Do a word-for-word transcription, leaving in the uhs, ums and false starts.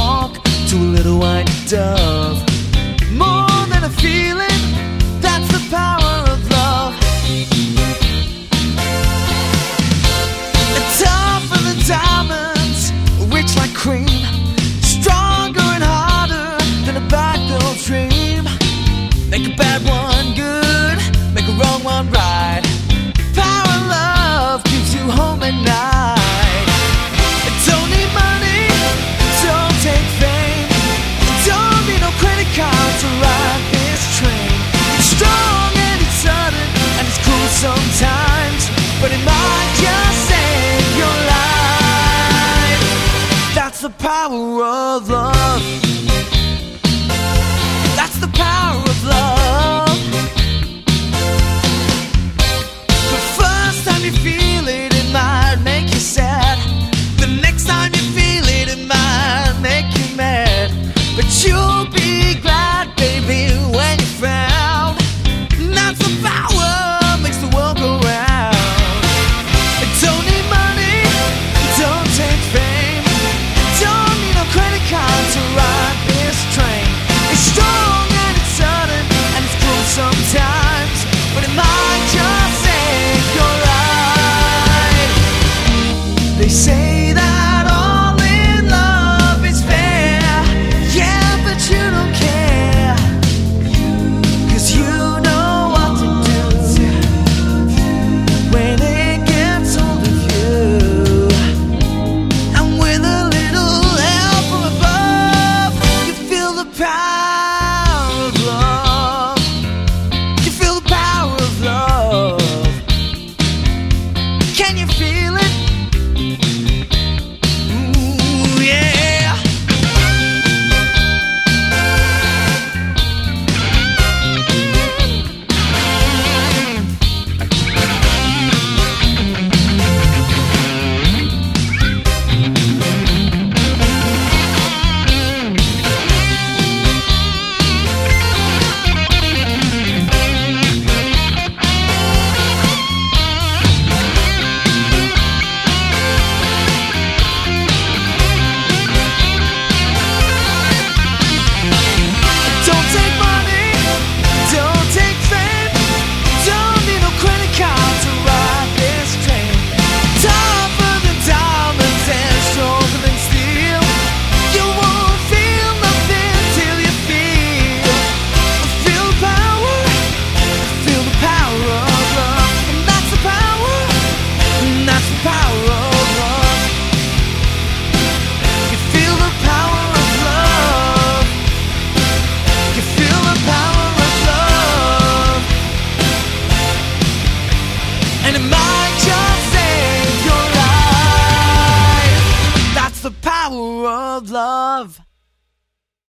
flock to a little white dove. More than a feeling, that's the power of love. Tougher than diamonds, rich like cream, stronger and harder than a bad girl dream. Make a bad one good, make a wrong one right. Power of love keeps you home at night. Don't need money, don't take fame, don't need no credit card to ride this train. It's strong and it's sudden and it's cool sometimes, but it might just save your life. That's the power of love. That's the power of love.